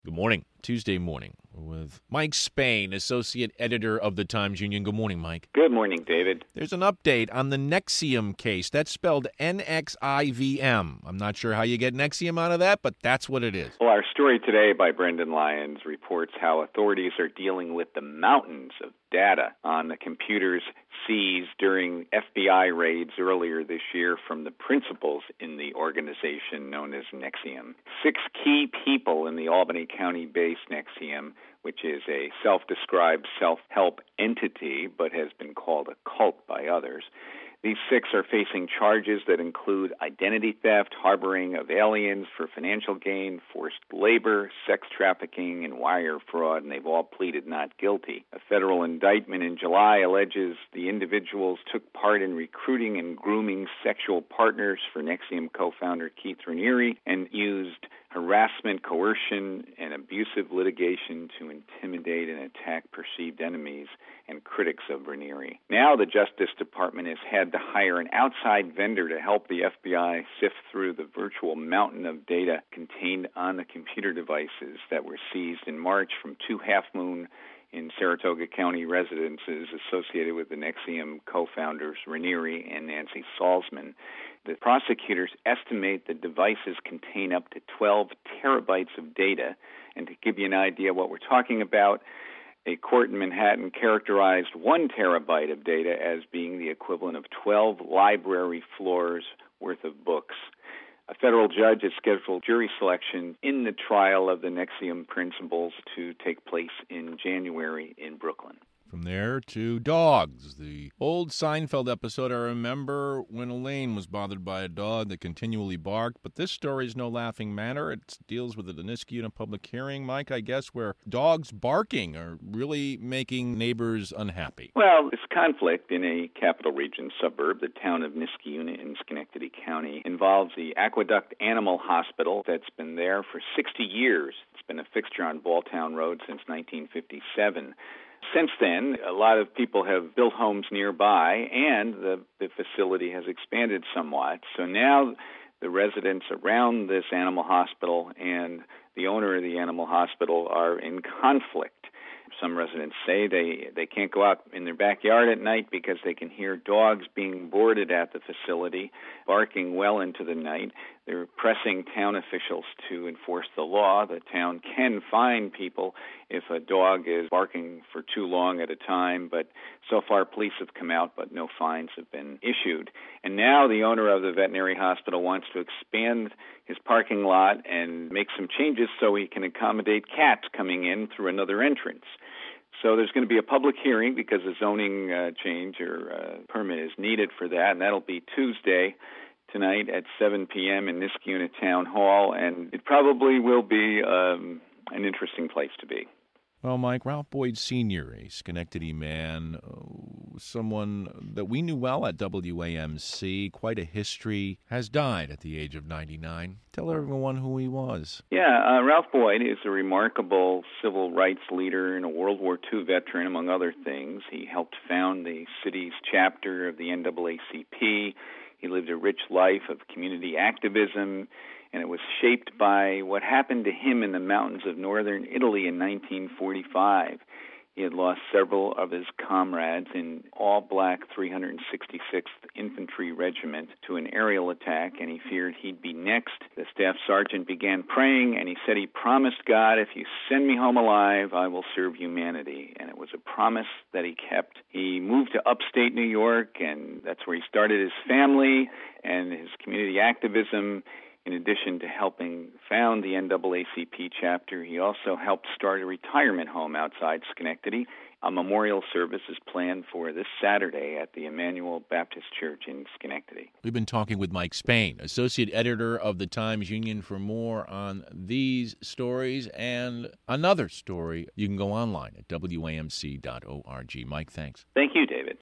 Good morning. Tuesday morning with Mike Spain, Associate Editor of the Times-Union. Good morning, Mike. Good morning, David. There's an update on the NXIVM case. That's spelled N-X-I-V-M. I'm not sure how you get NXIVM out of that, but that's what it is. Well, our story today by Brendan Lyons reports how authorities are dealing with the mountains of data on the computers seized during FBI raids earlier this year from the principals in the organization known as NXIVM. 6 key people in the Albany County-based NXIVM, which is a self-described self-help entity but has been called a cult by others. These 6 are facing charges that include identity theft, harboring of aliens for financial gain, forced labor, sex trafficking, and wire fraud, and they've all pleaded not guilty. A federal indictment in July alleges the individuals took part in recruiting and grooming sexual partners for NXIVM co-founder Keith Raniere and used harassment, coercion, and abusive litigation to intimidate and attack perceived enemies and critics of Raniere. Now the Justice Department has had to hire an outside vendor to help the FBI sift through the virtual mountain of data contained on the computer devices that were seized in March from 2 Half Moon in Saratoga County residences associated with the NXIVM co-founders Raniere and Nancy Salzman. The prosecutors estimate the devices contain up to 12 terabytes of data. And to give you an idea of what we're talking about, a court in Manhattan characterized 1 terabyte of data as being the equivalent of 12 library floors worth of books. A federal judge has scheduled jury selection in the trial of the NXIVM principals to take place in January in Brooklyn. From there to dogs. The old Seinfeld episode, I remember when Elaine was bothered by a dog that continually barked, but this story is no laughing matter. It deals with a Deniski in a public hearing, Mike, I guess, where dogs barking are really making neighbors unhappy. Well, this conflict in a Capital Region suburb, the town of Niskayuna in Schenectady County, involves the Aqueduct Animal Hospital that's been there for 60 years. It's been a fixture on Balltown Road since 1957. Since then, a lot of people have built homes nearby, and the facility has expanded somewhat. So now the residents around this animal hospital and the owner of the animal hospital are in conflict. Some residents say they can't go out in their backyard at night because they can hear dogs being boarded at the facility, barking well into the night. They're pressing town officials to enforce the law. The town can fine people if a dog is barking for too long at a time, but so far police have come out, but no fines have been issued. And now the owner of the veterinary hospital wants to expand his parking lot and make some changes so he can accommodate cats coming in through another entrance. So there's going to be a public hearing because a zoning change or permit is needed for that, and that'll be Tuesday tonight at 7 p.m. in Niskayuna Town Hall, and it probably will be an interesting place to be. Well, Mike, Ralph Boyd Sr., a Schenectady man, someone that we knew well at WAMC, quite a history, has died at the age of 99. Tell everyone who he was. Yeah, Ralph Boyd is a remarkable civil rights leader and a World War II veteran, among other things. He helped found the city's chapter of the NAACP. He lived a rich life of community activism, and it was shaped by what happened to him in the mountains of northern Italy in 1945. He had lost several of his comrades in all-black 366th Infantry Regiment to an aerial attack, and he feared he'd be next. The staff sergeant began praying, and he said he promised God, if you send me home alive, I will serve humanity. And it was a promise that he kept. He moved to upstate New York, and that's where he started his family and his community activism. In addition to helping found the NAACP chapter, he also helped start a retirement home outside Schenectady. A memorial service is planned for this Saturday at the Emmanuel Baptist Church in Schenectady. We've been talking with Mike Spain, Associate Editor of the Times-Union. For more on these stories and another story, you can go online at WAMC.org. Mike, thanks. Thank you, David.